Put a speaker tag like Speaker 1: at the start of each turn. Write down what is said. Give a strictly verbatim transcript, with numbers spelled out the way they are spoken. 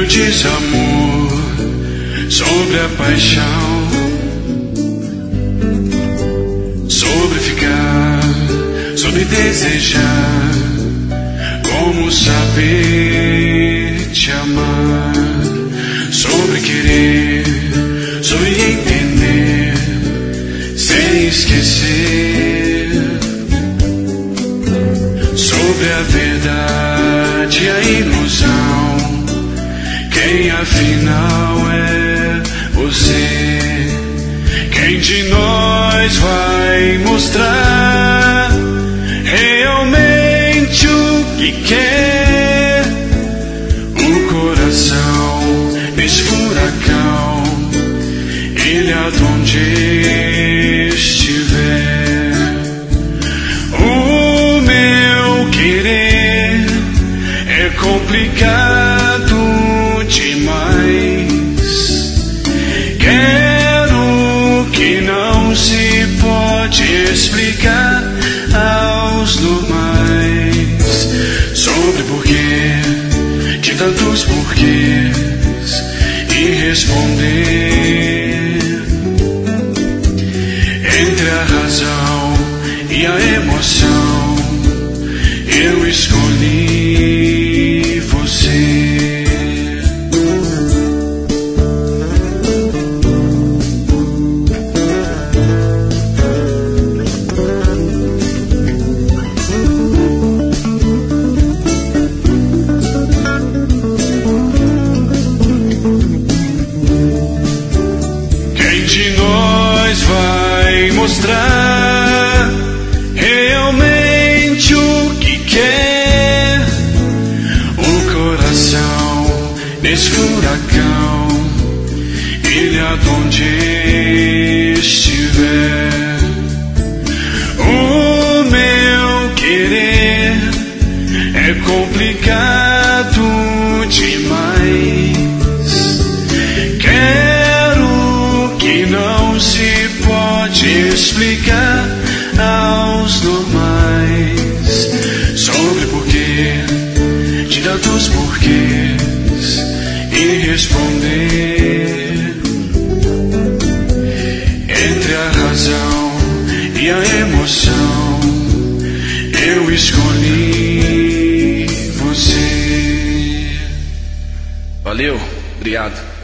Speaker 1: desamor, sobre a paixão, sobre ficar, sobre desejar, como saber te amar, sobre querer, sobre entender, sem esquecer, sobre a verdade e a ilusão. Quem afinal é você? Quem de nós vai mostrar realmente o que quer? O coração nesse furacão, ele aonde estiver. O meu querer é complicado demais. Quero que não se pode explicar aos normais. Sobre porquê de tantos porquês e responder entre a razão e a emoção. Eu escolhi você. De nós vai mostrar realmente o que quer? O coração nesse furacão, ele aonde estiver. O meu querer é complicado demais. Não se pode explicar aos normais. Sobre porquê de tantos porquês e responder entre a razão e a emoção. Eu escolhi você.
Speaker 2: Valeu, obrigado.